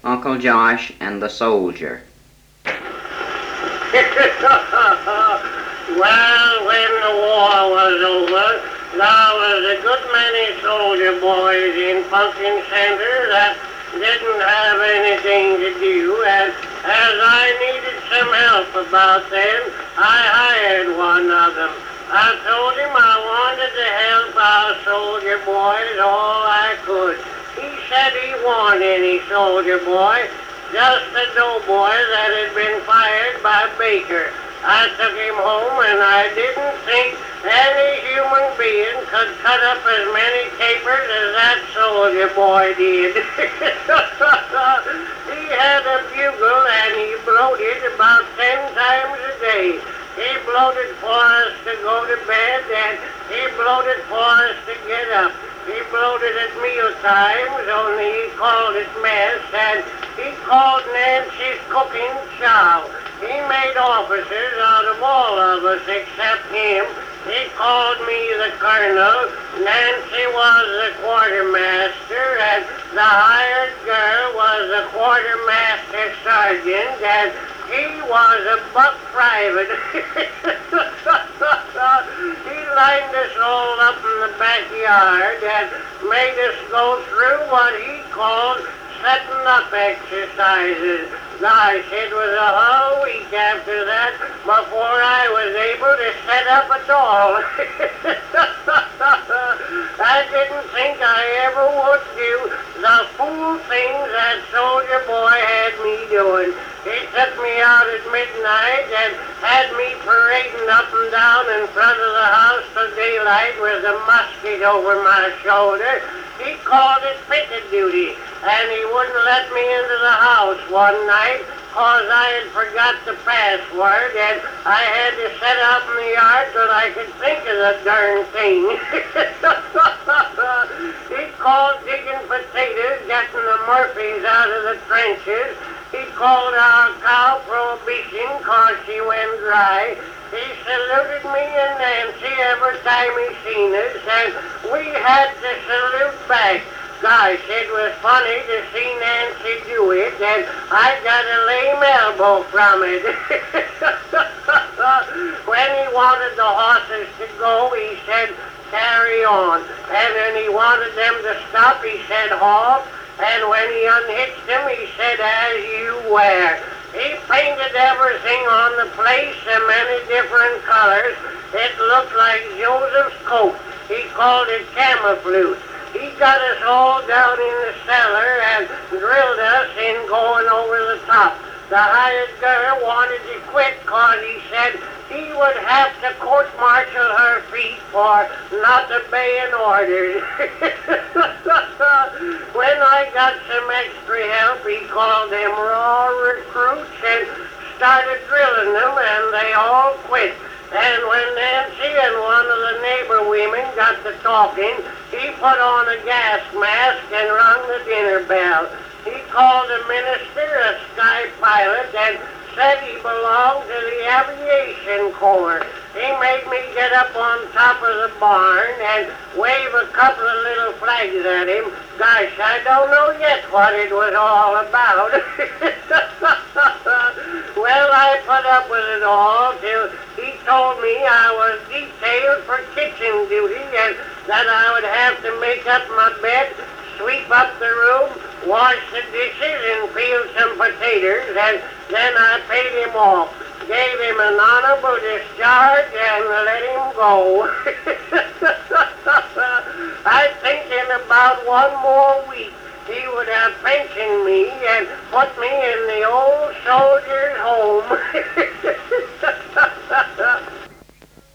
Uncle Josh and the Soldier. Well, when the war was over, there was a good many soldier boys in Pumpkin Center that didn't have anything to do, and as I needed some help about them, I hired one of them. I told him I wanted to help our soldier boys all I could. He said he wasn't any soldier boy, just a doughboy that had been fired by Baker. I took him home, and I didn't think any human being could cut up as many capers as that soldier boy did. He had a bugle, and he blowed it about 10 times a day. He blowed it for us to go to bed, and he blowed it for us to get up. He blowed it at meal times, only he called it mess, and he called Nancy's cooking chow. He made officers out of all of us except him. He called me the colonel, Nancy was the quartermaster, and the hired girl was the quartermaster sergeant, and he was a buck private. He lined us all up in the backyard and made us go through what he called setting up exercises. Gosh, it was a whole week after that before I was able to set up at all. I didn't think I ever would do the fool things that soldier boy had me doing. He took me out at midnight and had me parading up and down in front of the house till daylight with a musket over my shoulder. He called it picket duty, and he wouldn't let me into the house one night because I had forgot the password, and I had to set out in the yard till I could think of the darn thing. He called digging potatoes, getting the Murphys out of the trenches. He called our cow prohibition because she went dry. He saluted me and Nancy every time he seen us, and we had to salute back. Gosh, it was funny to see Nancy do it, and I got a lame elbow from it. When he wanted the horses to go, he said, carry on. And when he wanted them to stop, he said, halt. And when he unhitched them, he said, as you wear. He painted everything on the place in many different colors. It looked like Joseph's coat. He called it camouflage. He got us all down in the cellar and drilled us in going over the top. The hired girl wanted to quit because he said he would have to court-martial her feet for not obeying orders. When I got some extra help, he called them raw recruits and started drilling them, and they all quit. And when Nancy and one of the neighbor women got to talking, he put on a gas mask and rung the dinner bell. He called the minister a sky pilot and said he belonged to the aviation corps. He made me get up on top of the barn and wave a couple of little flags at him. Gosh, I don't know yet what it was all about. Well, I put up with it all till he told me I was detailed for kitchen duty and that I would have to make up my bed, sweep up the room, wash the dishes, and peel some potatoes, and then I paid him off, gave him an honorable discharge, and let him go. I think in about one more week he would have pensioned me and put me